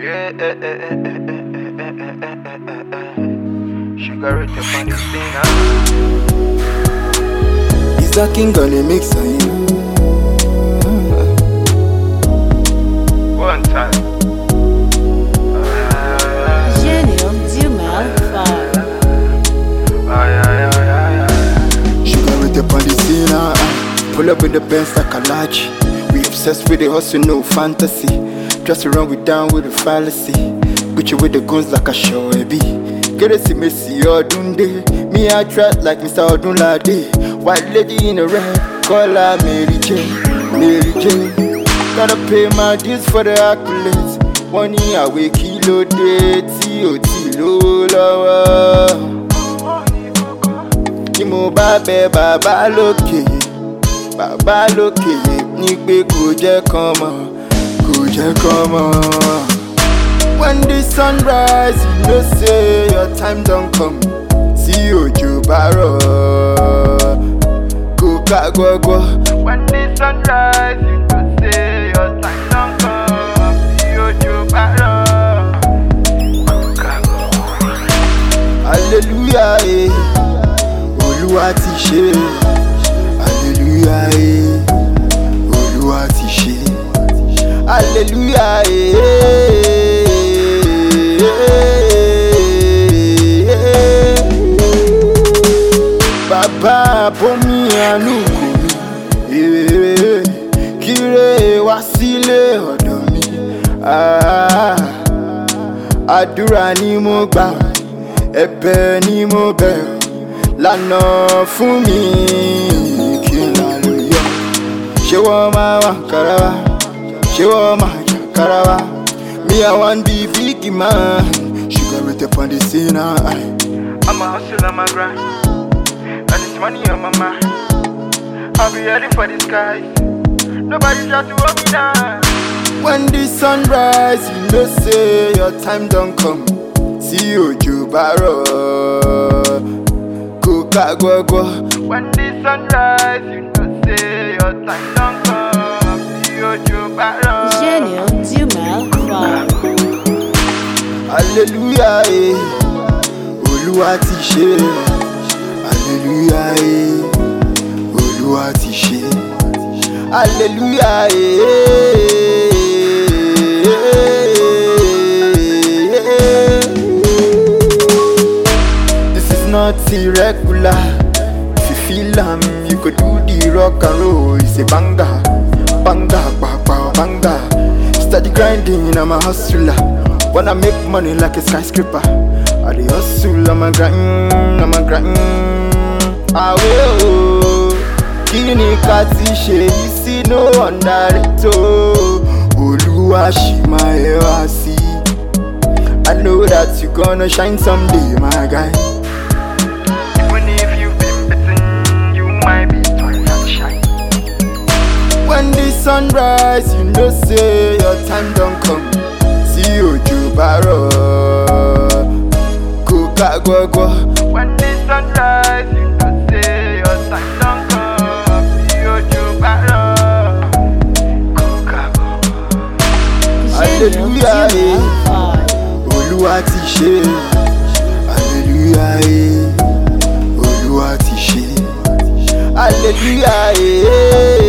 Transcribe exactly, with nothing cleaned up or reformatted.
Yeah, eh, eh, eh, eh, eh, eh, eh, eh, eh, eh, eh. Sugar it up on the scene, huh? Is that king gonna mix you know? One time. Gênio de Malfa. Ay, ay, ay, ay, ay. Sugar it up on the scene, huh? Pull up with the Benz like a large. We obsessed with the hustle, no fantasy. Just around we down with the fallacy. Gucci with the guns like a show, baby. Get a see me see Odunde. Me I trap like Mister Odunlade. White lady in the red, call her Mary Jane, Mary Jane. Gotta pay my dues for the accolades. Money away kilo day, T O T low lower. Kimo babe baba loke, baba loke. Nigbe ko je come. Come on. When the sun rise, you know say your time don't come. See Ojo Baro, Coca go go. When the sun rise, you know say your time don't come. See Ojo Baro, Coca go. Hallelujah, eh. Olúwa ti ṣe. Hallelujah, eh. Olúwa ti ṣe. Hallelujah, eh, eh, eh, eh. Baba bomi anuko mi, eh, kire wá sílé ọ̀dọ̀ mi. Ah, àdúrà ni mo gbà, ẹ̀bẹ̀ ni mo bẹ̀, lànà fún mi kí n lálùyọ. Ṣé wọ́n máa wà kára? She want my carawa. Me, I want be big man. Sugar it up on the scene. I'm a hustle on my grind, and it's money on my mind. I'll be ready for the skies. Nobody try to hold me down. When the sun rise, you know say your time don't come. See Ojo Baro, Coca go go. When the sun rise, you know say your time don't come. See Ojo Baro. Gênio de Malfa. Hallelujah, eh. Olúwa ti ṣe. Hallelujah, eh. Olúwa ti ṣe. Hallelujah, eh. This is not irregular. If you feel am, you could do the rock and roll. It's a banger, banger, banga, banger. Steady grinding, I'm a hustler. Wanna make money like a skyscraper. I dey hustle, I'm a grind, I'm a grind. I will. Kini kati she, you see no under it. Olúwa ṣì máa ẹ wá sí. I know that you gonna shine someday, my guy. Even if you've been bitten, you might be twice as shy. When the sun rise, you know say your time don't come. See Ojo Baro, Coca go go. When the sun rise, you know say your time don't come. See Ojo Baro, Coca go. Gênio de Hallelujah, eh. Malfa. Olúwa ti ṣe. Hallelujah, eh. Olúwa ti ṣe. Hallelujah, eh.